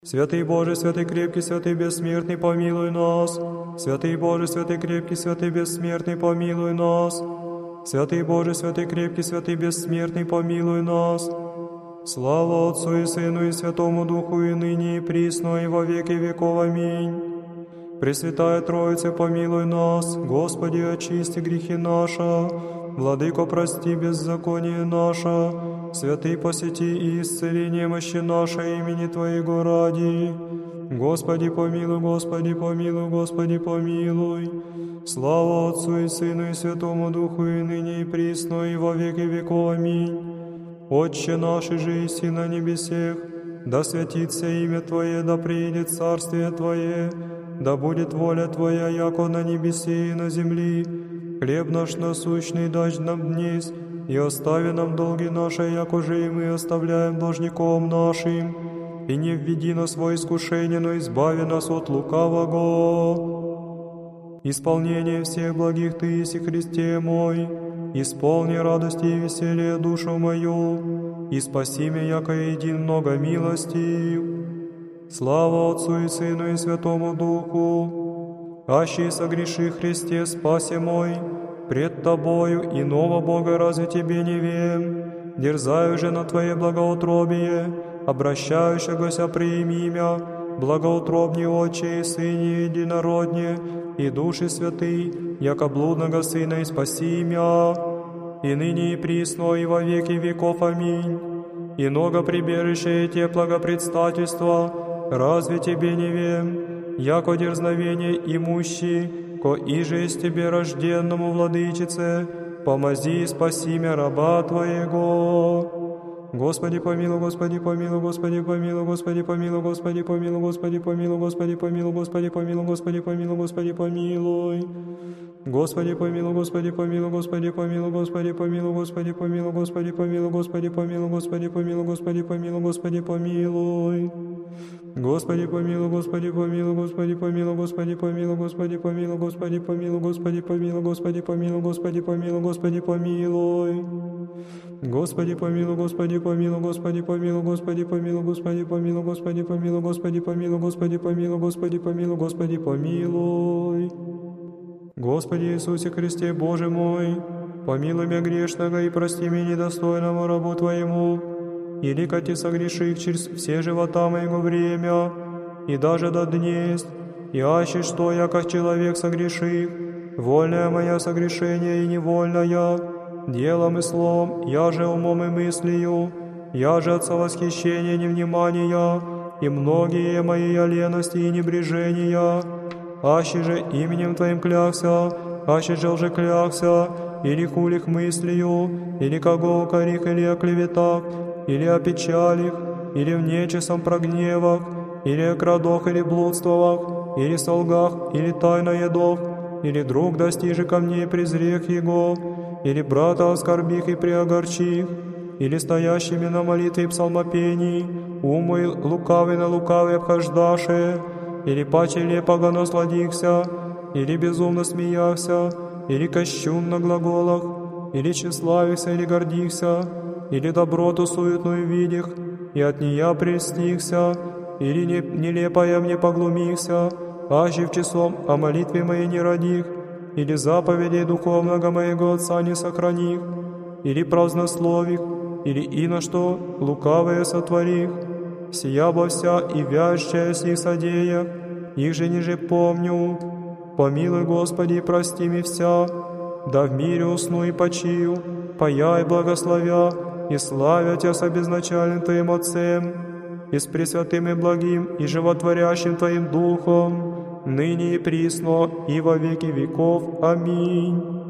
Святый Боже, святый крепкий, святый бессмертный, помилуй нас. Святый Боже, святый крепкий, святый бессмертный, помилуй нас. Святый Боже, святый крепкий, святый бессмертный, помилуй нас. Слава Отцу и Сыну и Святому Духу, и ныне, и присно, и во веки веков. Аминь. Пресвятая Троица, помилуй нас. Господи, очисти грехи наши. Владыко, прости беззаконие наше. Святый, посети и исцели немощи наши имени Твоего ради. Господи, помилуй, Господи, помилуй, Господи, помилуй. Слава Отцу и Сыну и Святому Духу, и ныне, и присно, и во веки веков. Аминь. Отче наш, же иси на небесех, да святится имя Твое, да приидет царствие Твое, да будет воля Твоя, яко на небесе и на земли. Хлеб наш насущный дашь нам днесь, и остави нам долги наши, яко же и мы оставляем должником нашим. И не введи нас во искушение, но избави нас от лукавого. Исполнение всех благих Ты еси, Христе мой, исполни радости и веселье душу мою, и спаси меня, яко един много милостив. Слава Отцу и Сыну и Святому Духу, аще согреши, Христе, спаси мой, пред Тобою иного Бога разве Тебе не вем? Дерзаю же на Твое благоутробие, обращающегося приими имя, благоутробней Отче и Сыне единородне, и Души Святый, яко блудного Сына, и спаси мя, и ныне и присно, и во веки веков. Аминь. И много прибежище и теплого предстательства, разве Тебе не вем? Яко дерзновение имущий, ко иже из Тебе рожденному, Владычице, помози и спаси мя раба Твоего. Господи помилуй, Господи помилуй, Господи помилуй, Господи помилуй, Господи помилуй, Господи помилуй, Господи помилуй, Господи помилуй, Господи помилуй, Господи помилуй. Господи помилуй, Господи помилуй, Господи помилуй, Господи помилуй, Господи помилуй, Господи помилуй, Господи помилуй, Господи помилуй, Господи помилуй, Господи помилуй. Господи помилуй, Господи помилуй, Господи помилуй, Господи помилуй, Господи помилуй, Господи помилуй, Господи помилуй, Господи помилуй, Господи помилуй, Господи помилуй. Господи помилуй, Господи помилуй, Господи помилуй, Господи помилуй, Господи помилуй, Господи помилуй, Господи помилуй, Господи помилуй, Господи помилуй, Господи помилуй. Господи Иисусе Христе, Боже мой, помилуй меня грешного и прости меня недостойному рабу Твоему, или коти согреших через все живота моего время, и даже до днесть, и аще что я, как человек согреших, вольная моя согрешение и невольная, делом и словом, я же умом и мыслью, я же от совосхищения невнимания, и многие мои я лености и небрежения, аще же именем Твоим клялся, аще же лжеклялся, или хулих мыслью, или кого укорих, или оклеветах, или о печалях, или в нечестном прогневах, или о крадох, или блудствовах, или солгах, или тайноедох, или друг достижи ко мне и презрех его, или брата оскорбих и приогорчих, или стоящими на молитве и псалмопении, ум мой лукавый на лукавый обхождаше, или паче лепого насладихся, или безумно смеяхся, или кощунно глаголах, или тщеславихся, или гордихся, или доброту суетную видях, и от нея прельстихся, или нелепая мне поглумихся, аще в часом о молитве моей не родих, или заповедей духовного моего Отца не сохраних, или празднослових, или и на что лукавое сотворих, сия бо вся и вящая сих содеях, их же ниже помню. Помилуй, Господи, и прости ми вся, да в мире усну и почию, паяй благословя, и славя Тя с обезначальным Твоим Отцем, и с пресвятым и благим, и животворящим Твоим Духом, ныне и присно, и во веки веков. Аминь.